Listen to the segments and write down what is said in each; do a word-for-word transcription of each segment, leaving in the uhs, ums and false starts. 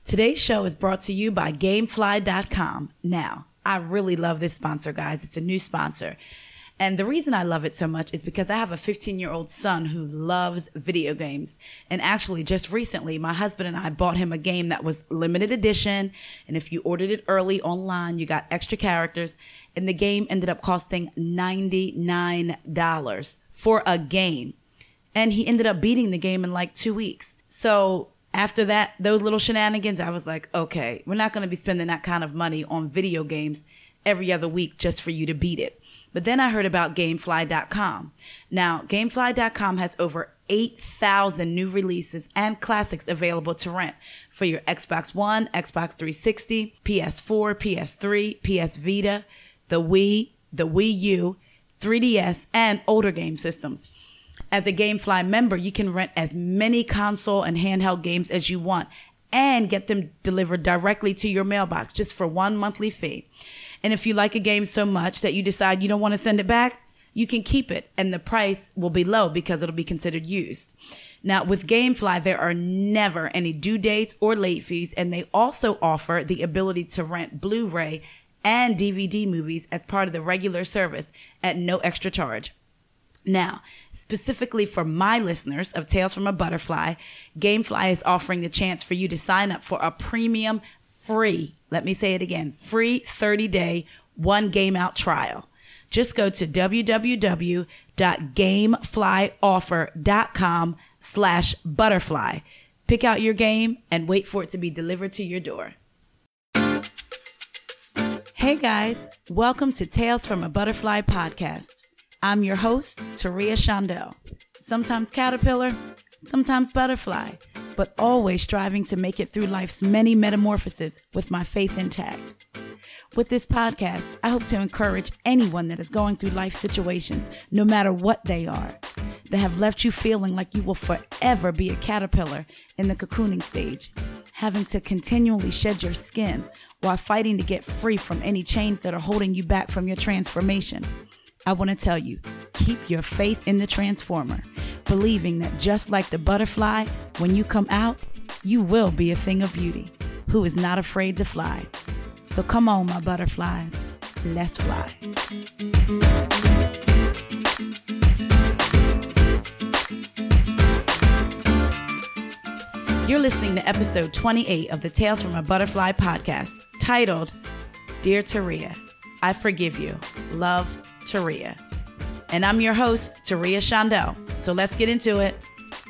Today's show is brought to you by Gamefly dot com. Now, I really love this sponsor, guys. It's a new sponsor. And the reason I love it so much is because I have a fifteen-year-old son who loves video games. And actually, just recently, my husband and I bought him a game that was limited edition. And if you ordered it early online, you got extra characters. And the game ended up costing ninety-nine dollars for a game. And he ended up beating the game in like two weeks. So after that, those little shenanigans, I was like, okay, we're not going to be spending that kind of money on video games every other week just for you to beat it. But then I heard about Gamefly dot com. Now, Gamefly dot com has over eight thousand new releases and classics available to rent for your Xbox One, Xbox three sixty, P S four, P S three, P S Vita, the Wii, the Wii U, three D S, and older game systems. As a Gamefly member, you can rent as many console and handheld games as you want and get them delivered directly to your mailbox just for one monthly fee. And if you like a game so much that you decide you don't want to send it back, you can keep it and the price will be low because it'll be considered used. Now, with Gamefly, there are never any due dates or late fees, and they also offer the ability to rent Blu-ray and D V D movies as part of the regular service at no extra charge. Now, specifically for my listeners of Tales from a Butterfly, Gamefly is offering the chance for you to sign up for a premium free, let me say it again, free thirty-day one game out trial. Just go to www.gameflyoffer.com slash butterfly. Pick out your game and wait for it to be delivered to your door. Hey guys, welcome to Tales from a Butterfly podcast. I'm your host, Taria Shondell. Sometimes caterpillar, sometimes butterfly, but always striving to make it through life's many metamorphoses with my faith intact. With this podcast, I hope to encourage anyone that is going through life situations, no matter what they are, that have left you feeling like you will forever be a caterpillar in the cocooning stage, having to continually shed your skin while fighting to get free from any chains that are holding you back from your transformation. I want to tell you, keep your faith in the transformer, believing that just like the butterfly, when you come out, you will be a thing of beauty who is not afraid to fly. So come on, my butterflies, let's fly. You're listening to episode twenty-eight of the Tales from a Butterfly podcast, titled, Dear Taria, I Forgive You. Love, Taria. And I'm your host, Taria Shondell. So let's get into it.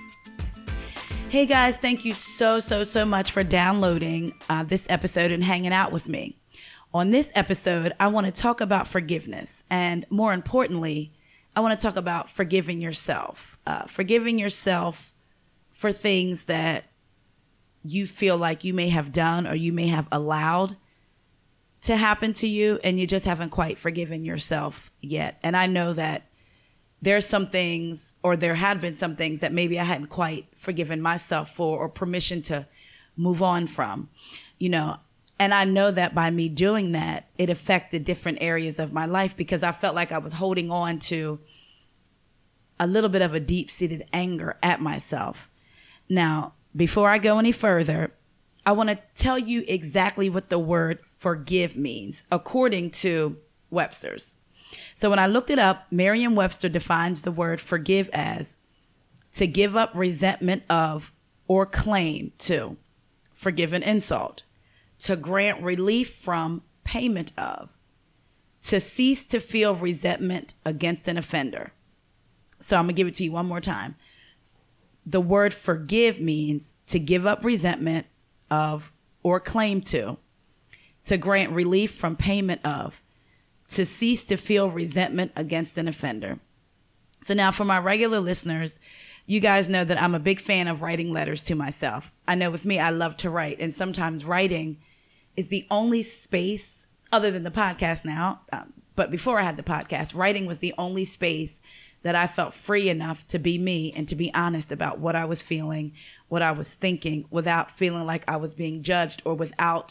Hey guys, thank you so, so, so much for downloading uh, this episode and hanging out with me. On this episode, I want to talk about forgiveness. And more importantly, I want to talk about forgiving yourself. Uh, forgiving yourself for things that you feel like you may have done or you may have allowed to happen to you, and you just haven't quite forgiven yourself yet. And I know that there's some things, or there had been some things that maybe I hadn't quite forgiven myself for or permission to move on from, you know. And I know that by me doing that, it affected different areas of my life because I felt like I was holding on to a little bit of a deep-seated anger at myself. Now, before I go any further, I want to tell you exactly what the word forgive means, according to Webster's. So when I looked it up, Merriam-Webster defines the word forgive as to give up resentment of or claim to, forgive an insult, to grant relief from payment of, to cease to feel resentment against an offender. So I'm going to give it to you one more time. The word forgive means to give up resentment of or claim to, to grant relief from payment of, to cease to feel resentment against an offender. So now for my regular listeners, you guys know that I'm a big fan of writing letters to myself. I know with me, I love to write, and sometimes writing is the only space, other than the podcast now, um, but before I had the podcast, writing was the only space that I felt free enough to be me and to be honest about what I was feeling, what I was thinking, without feeling like I was being judged or without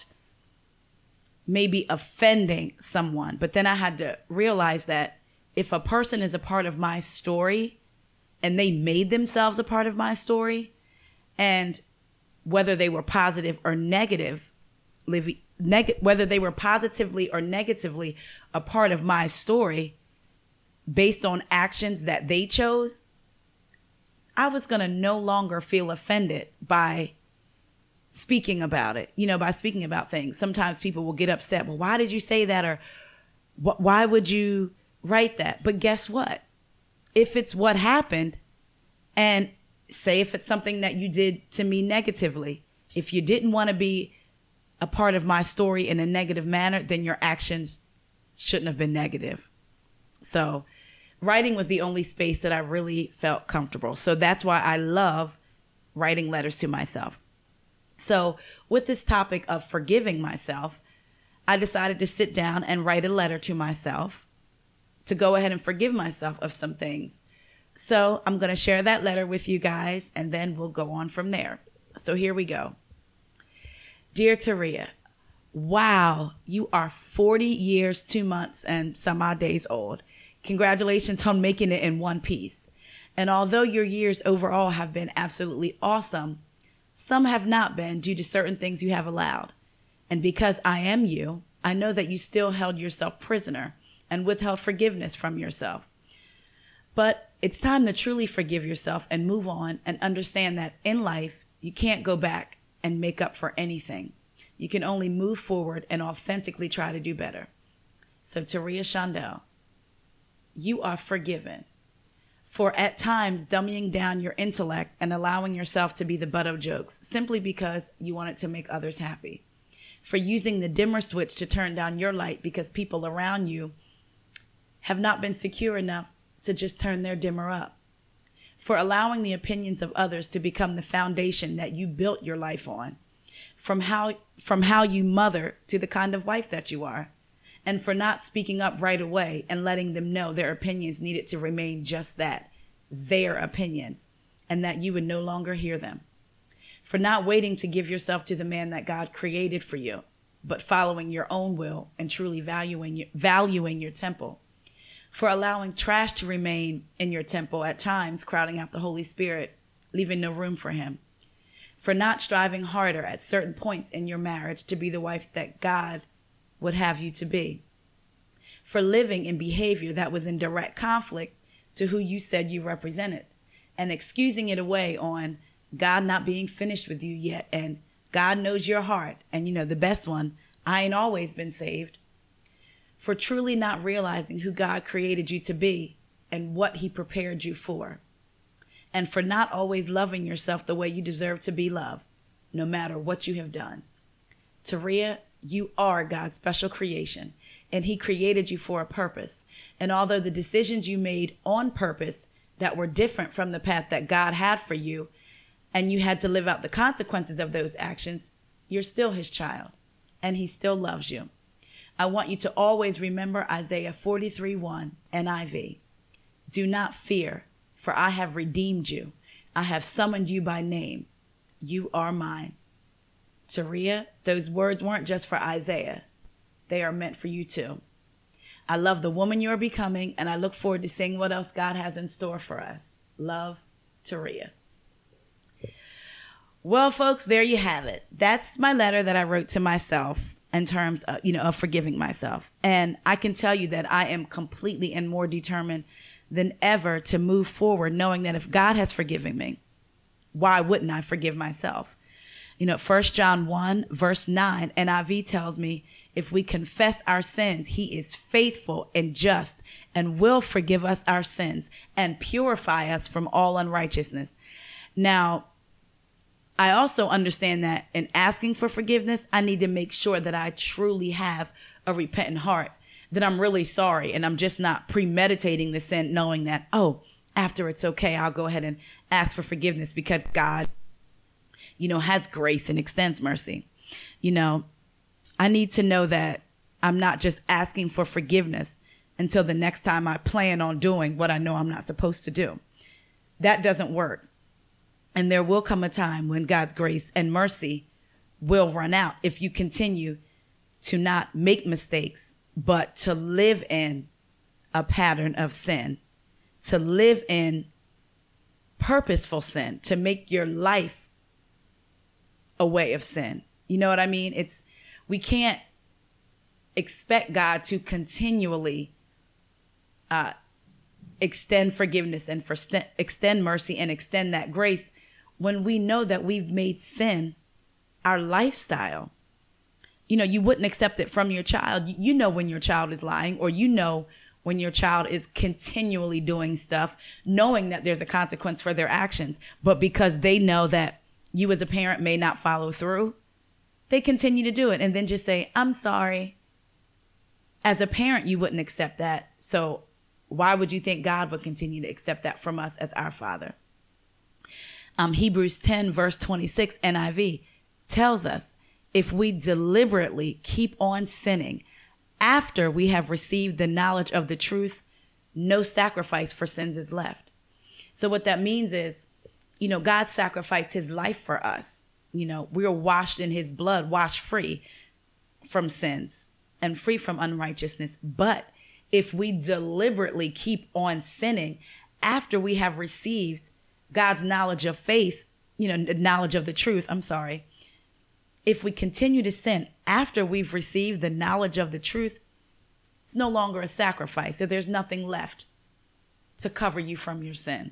maybe offending someone. But then I had to realize that if a person is a part of my story and they made themselves a part of my story, and whether they were positive or negative, neg- whether they were positively or negatively a part of my story based on actions that they chose, I was going to no longer feel offended by speaking about it, you know, by speaking about things. Sometimes people will get upset. Well, why did you say that? Or wh- why would you write that? But guess what? If it's what happened, and say if it's something that you did to me negatively, if you didn't want to be a part of my story in a negative manner, then your actions shouldn't have been negative. So writing was the only space that I really felt comfortable. So that's why I love writing letters to myself. So with this topic of forgiving myself, I decided to sit down and write a letter to myself to go ahead and forgive myself of some things. So I'm going to share that letter with you guys, and then we'll go on from there. So here we go. Dear Taria, wow, you are forty years, two months, and some odd days old. Congratulations on making it in one piece. And although your years overall have been absolutely awesome, some have not been due to certain things you have allowed. And because I am you, I know that you still held yourself prisoner and withheld forgiveness from yourself. But it's time to truly forgive yourself and move on and understand that in life, you can't go back and make up for anything. You can only move forward and authentically try to do better. So Taria Shondell, you are forgiven for at times dumbing down your intellect and allowing yourself to be the butt of jokes simply because you wanted to make others happy. For using the dimmer switch to turn down your light because people around you have not been secure enough to just turn their dimmer up. For allowing the opinions of others to become the foundation that you built your life on. From how, from how you mother to the kind of wife that you are. And for not speaking up right away and letting them know their opinions needed to remain just that, their opinions, and that you would no longer hear them. For not waiting to give yourself to the man that God created for you, but following your own will and truly valuing your, valuing your temple. For allowing trash to remain in your temple at times, crowding out the Holy Spirit, leaving no room for him. For not striving harder at certain points in your marriage to be the wife that God would have you to be. For living in behavior that was in direct conflict to who you said you represented, and excusing it away on God not being finished with you yet, and God knows your heart, and you know the best one, I ain't always been saved. For truly not realizing who God created you to be and what he prepared you for. And for not always loving yourself the way you deserve to be loved, no matter what you have done. Taria, you are God's special creation, and he created you for a purpose. And although the decisions you made on purpose that were different from the path that God had for you, and you had to live out the consequences of those actions, you're still his child, and he still loves you. I want you to always remember Isaiah forty-three one, N I V. Do not fear, for I have redeemed you. I have summoned you by name. You are mine. Taria, those words weren't just for Isaiah. They are meant for you too. I love the woman you're becoming, and I look forward to seeing what else God has in store for us. Love, Taria. Well, folks, there you have it. That's my letter that I wrote to myself in terms of, you know, of forgiving myself. And I can tell you that I am completely and more determined than ever to move forward, knowing that if God has forgiven me, why wouldn't I forgive myself? You know, First John one, verse nine, N I V tells me, if we confess our sins, he is faithful and just and will forgive us our sins and purify us from all unrighteousness. Now, I also understand that in asking for forgiveness, I need to make sure that I truly have a repentant heart, that I'm really sorry and I'm just not premeditating the sin, knowing that, oh, after it's okay, I'll go ahead and ask for forgiveness because God, you know, has grace and extends mercy. You know, I need to know that I'm not just asking for forgiveness until the next time I plan on doing what I know I'm not supposed to do. That doesn't work. And there will come a time when God's grace and mercy will run out if you continue to not make mistakes, but to live in a pattern of sin, to live in purposeful sin, to make your life away of sin. You know what I mean? It's, we can't expect God to continually uh, extend forgiveness and for st- extend mercy and extend that grace when we know that we've made sin our lifestyle. You know, you wouldn't accept it from your child. You know when your child is lying, or you know when your child is continually doing stuff, knowing that there's a consequence for their actions. But because they know that you as a parent may not follow through, they continue to do it and then just say, I'm sorry. As a parent, you wouldn't accept that. So why would you think God would continue to accept that from us as our Father? Um, Hebrews ten, verse twenty-six, N I V, tells us, if we deliberately keep on sinning after we have received the knowledge of the truth, no sacrifice for sins is left. So what that means is, you know, God sacrificed his life for us. You know, we are washed in his blood, washed free from sins and free from unrighteousness. But if we deliberately keep on sinning after we have received God's knowledge of faith, you know, knowledge of the truth, I'm sorry. If we continue to sin after we've received the knowledge of the truth, it's no longer a sacrifice. So there's nothing left to cover you from your sin.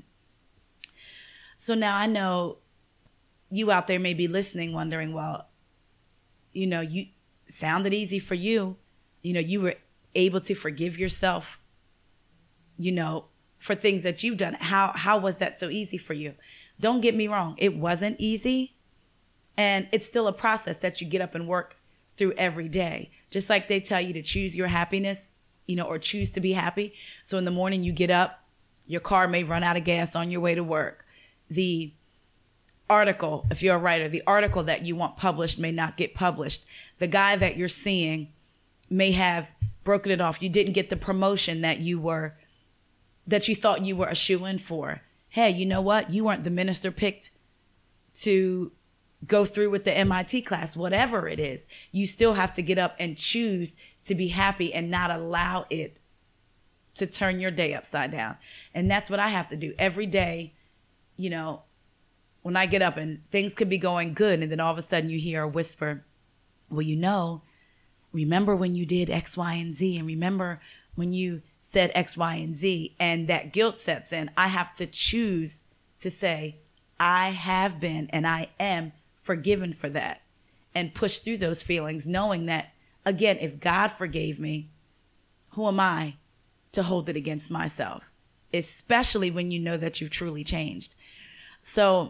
So now I know you out there may be listening, wondering, well, you know, you sounded easy for you. You know, you were able to forgive yourself, you know, for things that you've done. How, how was that so easy for you? Don't get me wrong. It wasn't easy. And it's still a process that you get up and work through every day. Just like they tell you to choose your happiness, you know, or choose to be happy. So in the morning you get up, your car may run out of gas on your way to work. The article, if you're a writer, the article that you want published may not get published. The guy that you're seeing may have broken it off. You didn't get the promotion that you were, that you thought you were a shoo-in for. Hey, you know what? You weren't the minister picked to go through with the M I T class, whatever it is. You still have to get up and choose to be happy and not allow it to turn your day upside down. And that's what I have to do every day. You know, when I get up and things could be going good, and then all of a sudden you hear a whisper, well, you know, remember when you did X, Y, and Z, and remember when you said X, Y, and Z, and that guilt sets in. I have to choose to say, I have been and I am forgiven for that, and push through those feelings, knowing that, again, if God forgave me, who am I to hold it against myself? Especially when you know that you've truly changed. So,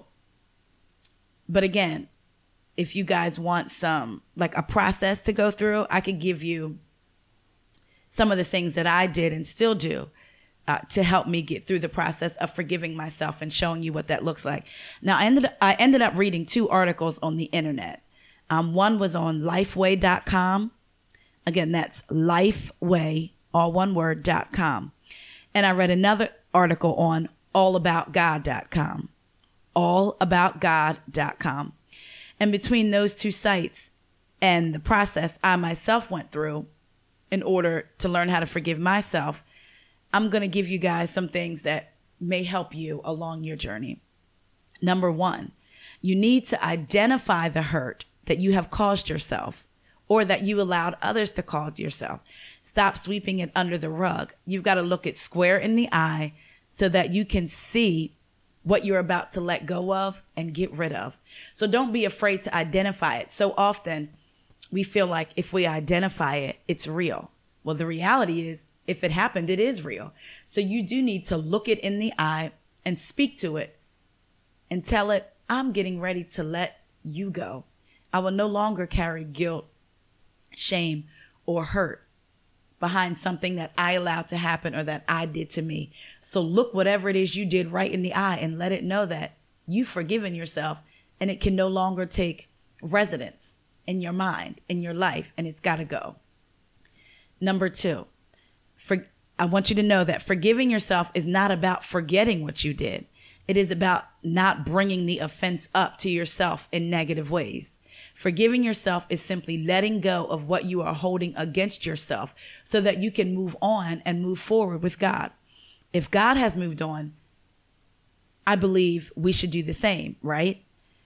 but again, if you guys want some, like a process to go through, I could give you some of the things that I did and still do uh, to help me get through the process of forgiving myself and showing you what that looks like. Now, I ended, I ended up reading two articles on the internet. Um, one was on lifeway dot com. Again, that's lifeway, all one word, dot com. And I read another article on all about god dot com. all about god dot com. And between those two sites and the process I myself went through in order to learn how to forgive myself, I'm going to give you guys some things that may help you along your journey. Number one, you need to identify the hurt that you have caused yourself or that you allowed others to cause yourself. Stop sweeping it under the rug. You've got to look it square in the eye so that you can see what you're about to let go of and get rid of. So don't be afraid to identify it. So often we feel like if we identify it, it's real. Well, the reality is, if it happened, it is real. So you do need to look it in the eye and speak to it and tell it, I'm getting ready to let you go. I will no longer carry guilt, shame, or hurt behind something that I allowed to happen or that I did to me. So look whatever it is you did right in the eye and let it know that you've forgiven yourself, and it can no longer take residence in your mind, in your life, and it's got to go. Number two, for, I want you to know that forgiving yourself is not about forgetting what you did. It is about not bringing the offense up to yourself in negative ways. Forgiving yourself is simply letting go of what you are holding against yourself so that you can move on and move forward with God. If God has moved on, I believe we should do the same, right?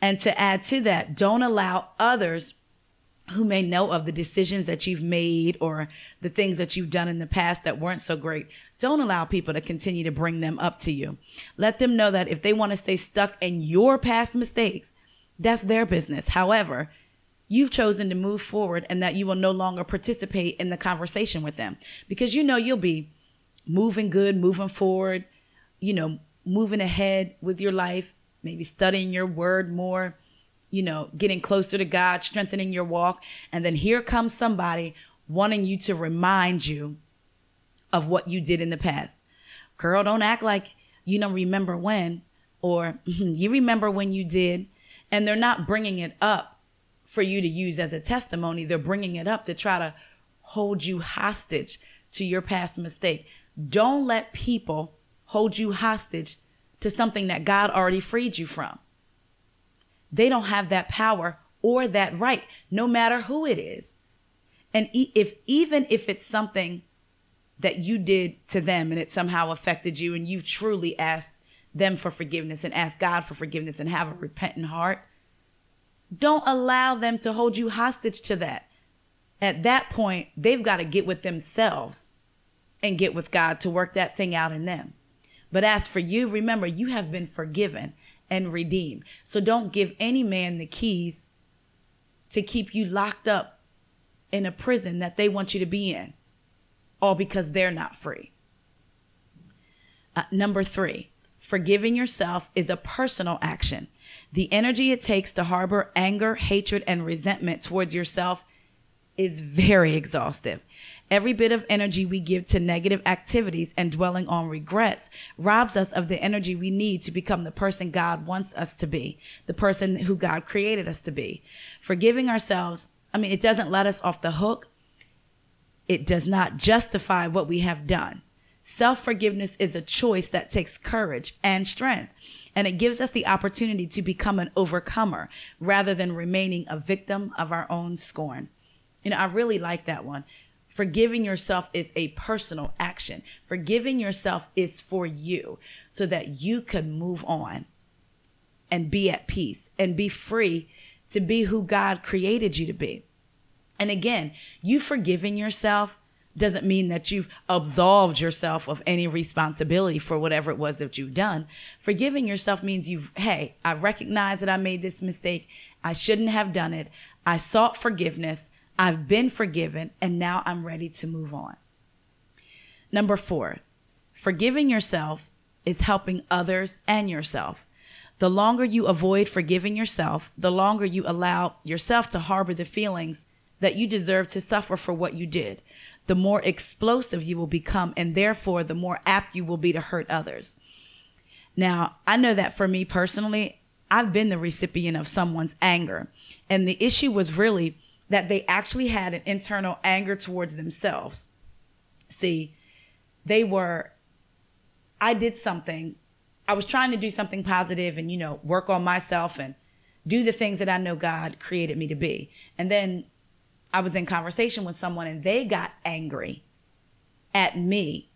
And to add to that, don't allow others who may know of the decisions that you've made or the things that you've done in the past that weren't so great. Don't allow people to continue to bring them up to you. Let them know that if they want to stay stuck in your past mistakes, that's their business. However, you've chosen to move forward and that you will no longer participate in the conversation with them because you know you'll be moving good, moving forward, you know, moving ahead with your life, maybe studying your word more, you know, getting closer to God, strengthening your walk. And then here comes somebody wanting you to remind you of what you did in the past. Girl, don't act like you don't remember when, or you remember when you did. And they're not bringing it up for you to use as a testimony. They're bringing it up to try to hold you hostage to your past mistake. Don't let people hold you hostage to something that God already freed you from. They don't have that power or that right, no matter who it is. And if even if it's something that you did to them and it somehow affected you and you've truly asked them for forgiveness and asked God for forgiveness and have a repentant heart, don't allow them to hold you hostage to that. At that point, they've got to get with themselves and get with God to work that thing out in them. But as for you, remember, you have been forgiven and redeemed. So don't give any man the keys to keep you locked up in a prison that they want you to be in, all because they're not free. Uh, number three, forgiving yourself is a personal action. The energy it takes to harbor anger, hatred, and resentment towards yourself is very exhaustive. Every bit of energy we give to negative activities and dwelling on regrets robs us of the energy we need to become the person God wants us to be, the person who God created us to be. Forgiving ourselves, I mean, it doesn't let us off the hook. It does not justify what we have done. Self-forgiveness is a choice that takes courage and strength, and it gives us the opportunity to become an overcomer rather than remaining a victim of our own scorn. You know, I really like that one. Forgiving yourself is a personal action. Forgiving yourself is for you so that you can move on and be at peace and be free to be who God created you to be. And again, you forgiving yourself doesn't mean that you've absolved yourself of any responsibility for whatever it was that you've done. Forgiving yourself means you've, hey, I recognize that I made this mistake. I shouldn't have done it. I sought forgiveness. I've been forgiven, and now I'm ready to move on. Number four, forgiving yourself is helping others and yourself. The longer you avoid forgiving yourself, the longer you allow yourself to harbor the feelings that you deserve to suffer for what you did, the more explosive you will become, and therefore the more apt you will be to hurt others. Now, I know that for me personally, I've been the recipient of someone's anger, and the issue was really that they actually had an internal anger towards themselves. See, they were, I did something, I was trying to do something positive and, you know, work on myself and do the things that I know God created me to be. And then I was in conversation with someone and they got angry at me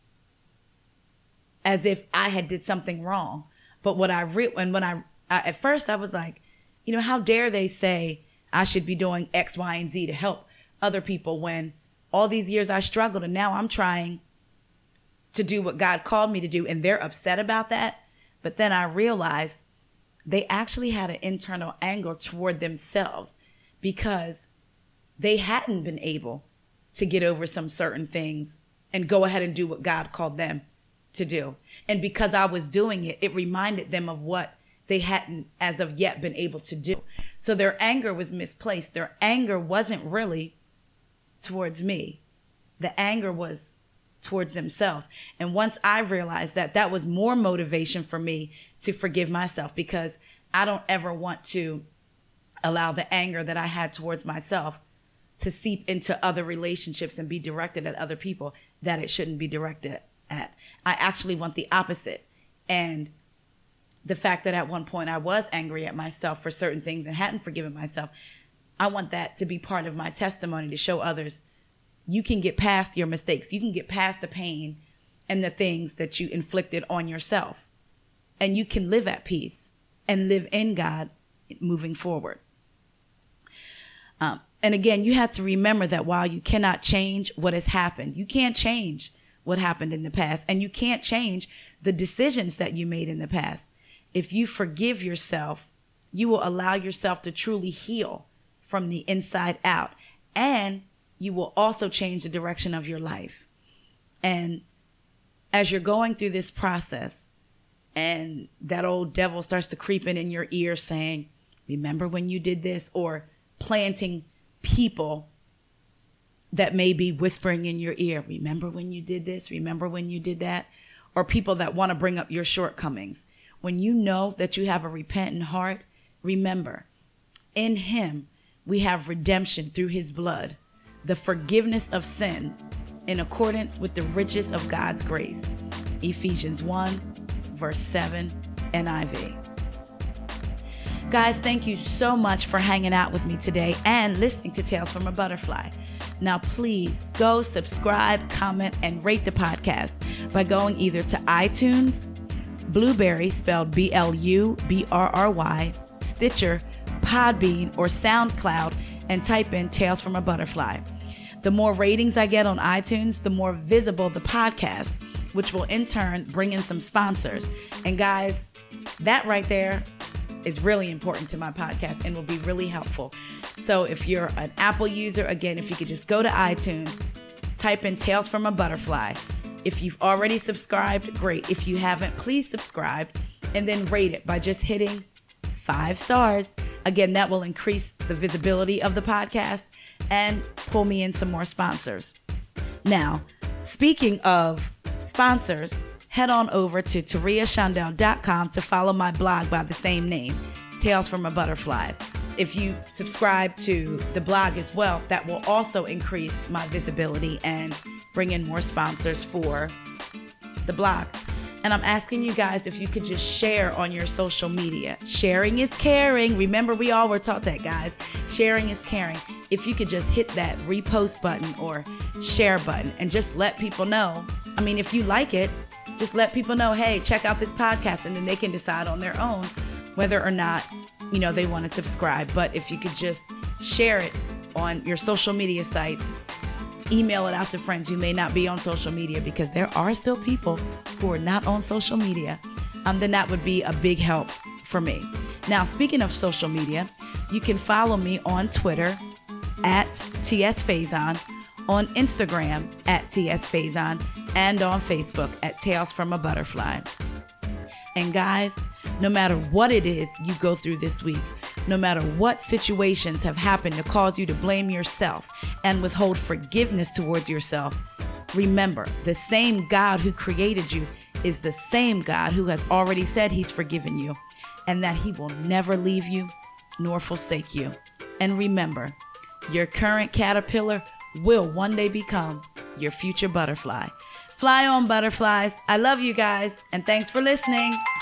as if I had did something wrong. But what I re- and when I, I, at first I was like, you know, how dare they say I should be doing X, Y, and Z to help other people when all these years I struggled and now I'm trying to do what God called me to do and they're upset about that. But then I realized they actually had an internal anger toward themselves because they hadn't been able to get over some certain things and go ahead and do what God called them to do. And because I was doing it, it reminded them of what they hadn't as of yet been able to do. So their anger was misplaced. Their anger wasn't really towards me. The anger was towards themselves. And once I realized that, that was more motivation for me to forgive myself, because I don't ever want to allow the anger that I had towards myself to seep into other relationships and be directed at other people that it shouldn't be directed at. I actually want the opposite. And the fact that at one point I was angry at myself for certain things and hadn't forgiven myself, I want that to be part of my testimony to show others you can get past your mistakes. You can get past the pain and the things that you inflicted on yourself. And you can live at peace and live in God moving forward. Um, and again, you have to remember that while you cannot change what has happened, you can't change what happened in the past, and you can't change the decisions that you made in the past. If you forgive yourself, you will allow yourself to truly heal from the inside out, and you will also change the direction of your life. And as you're going through this process, and that old devil starts to creep in in your ear saying, remember when you did this, or planting people that may be whispering in your ear, remember when you did this, remember when you did that, or people that want to bring up your shortcomings. When you know that you have a repentant heart, remember, in him we have redemption through his blood, the forgiveness of sins in accordance with the riches of God's grace. Ephesians one, verse seven, N I V. Guys, thank you so much for hanging out with me today and listening to Tales from a Butterfly. Now, please go subscribe, comment, and rate the podcast by going either to iTunes, Blueberry, spelled B L U B R R Y, Stitcher, Podbean, or SoundCloud, and type in Tales from a Butterfly. The more ratings I get on iTunes, the more visible the podcast, which will in turn bring in some sponsors. And guys, that right there is really important to my podcast and will be really helpful. So if you're an Apple user, again, if you could just go to iTunes, type in Tales from a Butterfly. If you've already subscribed, great. If you haven't, please subscribe and then rate it by just hitting five stars. Again, that will increase the visibility of the podcast and pull me in some more sponsors. Now, speaking of sponsors, head on over to Taria Shondell dot com to follow my blog by the same name, Tales from a Butterfly. If you subscribe to the blog as well, that will also increase my visibility and bring in more sponsors for the blog. And I'm asking you guys if you could just share on your social media. Sharing is caring. Remember, we all were taught that, guys. Sharing is caring. If you could just hit that repost button or share button and just let people know. I mean, if you like it, just let people know, hey, check out this podcast, and then they can decide on their own whether or not, you know, they want to subscribe. But if you could just share it on your social media sites, email it out to friends who may not be on social media, because there are still people who are not on social media, um, then that would be a big help for me. Now, speaking of social media, you can follow me on Twitter at T S Faison, on Instagram at T S Faison, and on Facebook at Tales from a Butterfly. And guys, no matter what it is you go through this week, no matter what situations have happened to cause you to blame yourself and withhold forgiveness towards yourself, remember, the same God who created you is the same God who has already said he's forgiven you, and that he will never leave you nor forsake you. And remember, your current caterpillar will one day become your future butterfly. Fly on, butterflies. I love you guys, and thanks for listening.